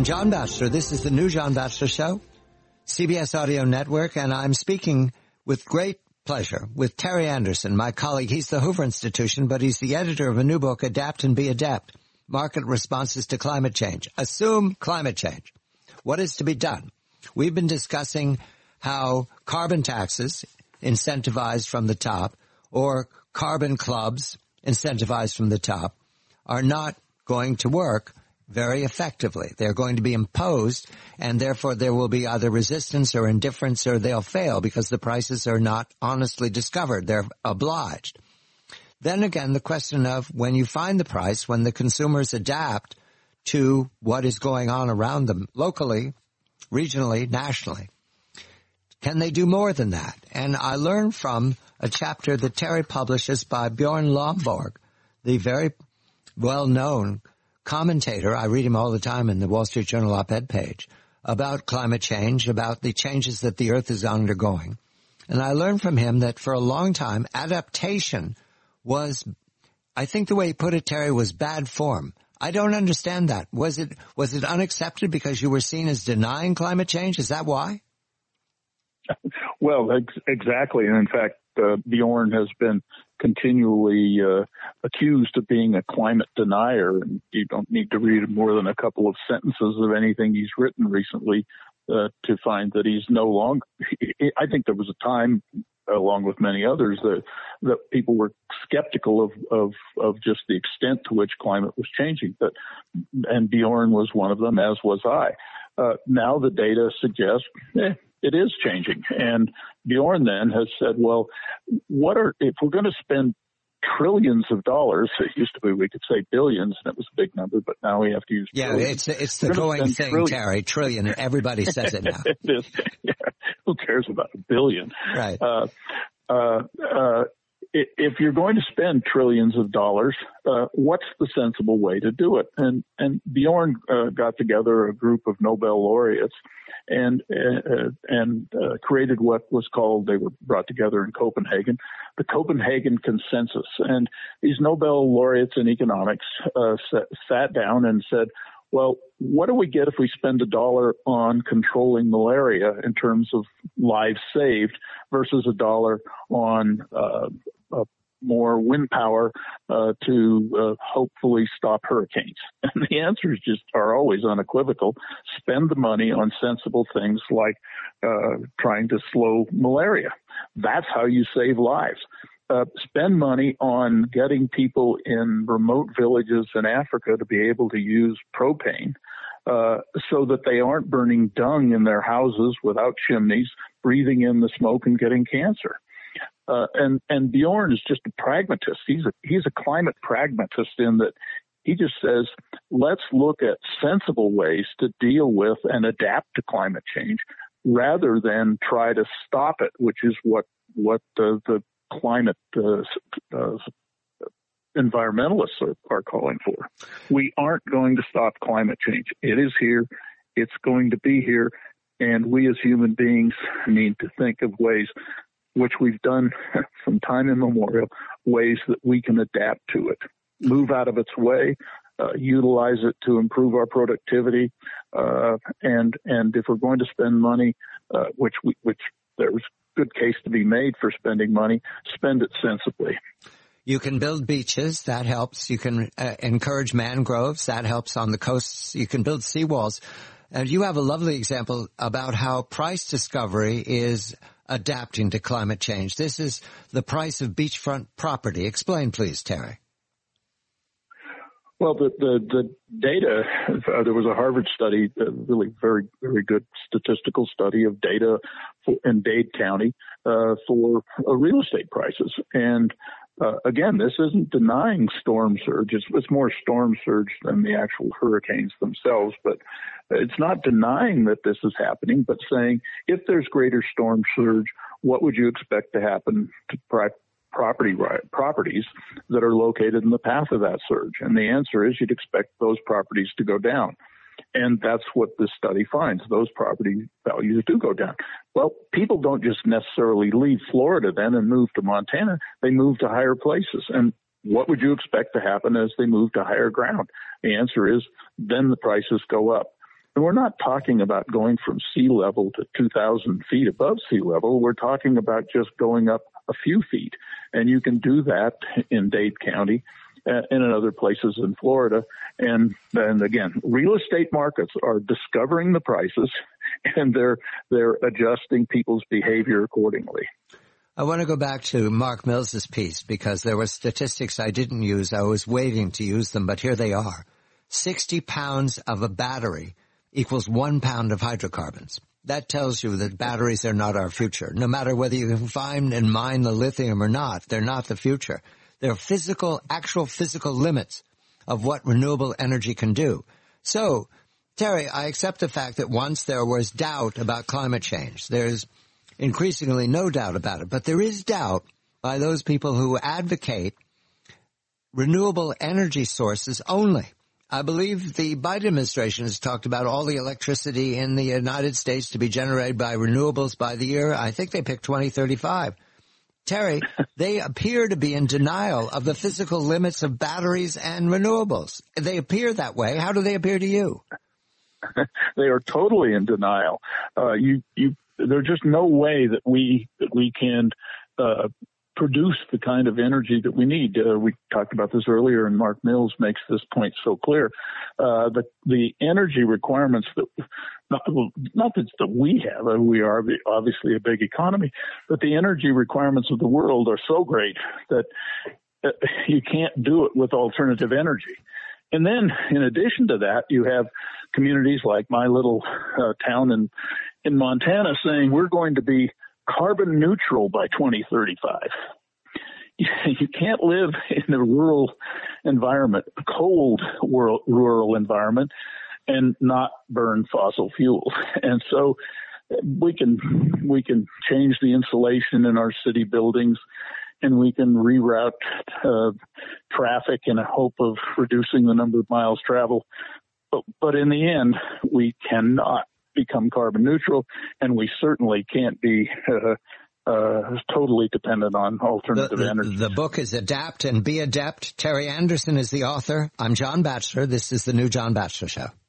John Batchelor. This is the new John Batchelor Show, CBS Audio Network, and I'm speaking with great pleasure with Terry Anderson, my colleague. He's the Hoover Institution, but he's the editor of a new book, Adapt and Be Adept, Market Responses to Climate Change. Assume climate change. What is to be done? We've been discussing how carbon taxes incentivized from the top or carbon clubs incentivized from the top are not going to work very effectively. They're going to be imposed, and therefore there will be either resistance or indifference, or they'll fail because the prices are not honestly discovered. They're obliged. Then again, the question of when you find the price, when the consumers adapt to what is going on around them locally, regionally, nationally, can they do more than that? And I learned from a chapter that Terry publishes by Bjorn Lomborg, the very well-known commentator, I read him all the time in the Wall Street Journal op-ed page, about climate change, about the changes that the Earth is undergoing. And I learned from him that for a long time, adaptation was, I think the way he put it, Terry, was bad form. I don't understand that. Was it unaccepted because you were seen as denying climate change? Is that why? Well, exactly. And in fact, Bjorn has been continually accused of being a climate denier. And you don't need to read more than a couple of sentences of anything he's written recently to find that he's no longer. I think there was a time, along with many others, that people were skeptical of just the extent to which climate was changing. And Bjorn was one of them, as was I. Now the data suggests it is changing. And Bjorn then has said, well, if we're going to spend trillions of dollars, it used to be we could say billions, and it was a big number, but now we have to use trillions. It's the going thing, trillions. Terry, trillion. Everybody says it now. It is. Yeah. Who cares about a billion? Right. If you're going to spend trillions of dollars, what's the sensible way to do it? And Bjorn got together a group of Nobel laureates and created what was called, they were brought together in Copenhagen, the Copenhagen Consensus. And these Nobel laureates in economics sat down and said, well, what do we get if we spend $1 on controlling malaria in terms of lives saved versus $1 on more wind power to hopefully stop hurricanes? And the answers just are always unequivocal. Spend the money on sensible things like trying to slow malaria. That's how you save lives. Spend money on getting people in remote villages in Africa to be able to use propane so that they aren't burning dung in their houses without chimneys, breathing in the smoke and getting cancer. And Bjorn is just a pragmatist. He's a climate pragmatist in that he just says, let's look at sensible ways to deal with and adapt to climate change rather than try to stop it, which is what the climate environmentalists are calling for. We aren't going to stop climate change. It is here. It's going to be here. And we as human beings need to think of ways, which we've done from time immemorial, ways that we can adapt to it, move out of its way, utilize it to improve our productivity. And if we're going to spend money, which there's good case to be made for spending money, spend it sensibly. You can build beaches. That helps. You can encourage mangroves. That helps on the coasts. You can build seawalls. And you have a lovely example about how price discovery is adapting to climate change. This is the price of beachfront property. Explain, please, Terry. Well, the data, there was a Harvard study, a really very, very good statistical study of data in Dade County for real estate prices. And again, this isn't denying storm surge. It's more storm surge than the actual hurricanes themselves. But it's not denying that this is happening, but saying if there's greater storm surge, what would you expect to happen to properties that are located in the path of that surge? And the answer is you'd expect those properties to go down. And that's what this study finds. Those property values do go down. Well, people don't just necessarily leave Florida then and move to Montana. They move to higher places. And what would you expect to happen as they move to higher ground? The answer is then the prices go up. And we're not talking about going from sea level to 2,000 feet above sea level. We're talking about just going up a few feet. And you can do that in Dade County and in other places in Florida. And again, real estate markets are discovering the prices, and they're adjusting people's behavior accordingly. I want to go back to Mark Mills's piece because there were statistics I didn't use. I was waiting to use them, but here they are. 60 pounds of a battery equals 1 pound of hydrocarbons. That tells you that batteries are not our future. No matter whether you can find and mine the lithium or not, they're not the future. They're actual physical limits of what renewable energy can do. So, Terry, I accept the fact that once there was doubt about climate change. There's increasingly no doubt about it. But there is doubt by those people who advocate renewable energy sources only. I believe the Biden administration has talked about all the electricity in the United States to be generated by renewables by the year, I think they picked 2035. Terry, they appear to be in denial of the physical limits of batteries and renewables. They appear that way. How do they appear to you? They are totally in denial. There's just no way that we can produce the kind of energy that we need. We talked about this earlier, and Mark Mills makes this point so clear. The energy requirements not that we have, we are obviously a big economy, but the energy requirements of the world are so great that you can't do it with alternative energy. And then, in addition to that, you have communities like my little town in Montana saying we're going to be carbon neutral by 2035. You can't live in a rural environment, a cold rural environment, and not burn fossil fuels. And so we can change the insulation in our city buildings, and we can reroute traffic in a hope of reducing the number of miles traveled. But in the end, we cannot become carbon neutral, and we certainly can't be totally dependent on alternative energy. The book is Adapt and Be Adept. Terry Anderson is the author. I'm John Batchelor. This is the new John Batchelor Show.